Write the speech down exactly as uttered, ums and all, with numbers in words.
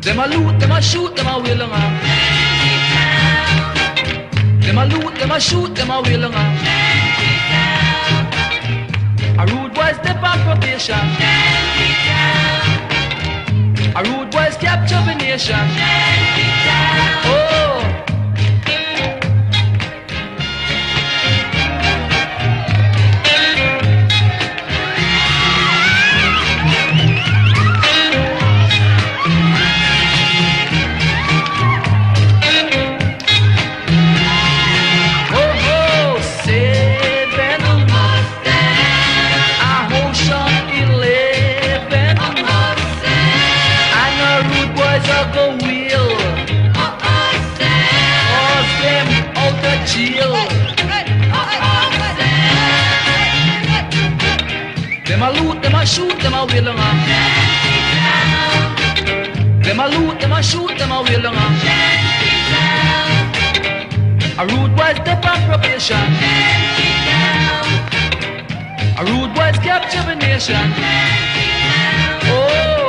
Them a loot, them a shoot, them a wheel on. Them a loot, them a shoot, them a wheel on. A rude boy step on probation. A rude boys capture the nation. Oh. Them a loot, them a shoot, them a wheel on. Them a loot, them a shoot, them a wheel on. A rude boy step on probation. A rude boy capture the nation. Oh.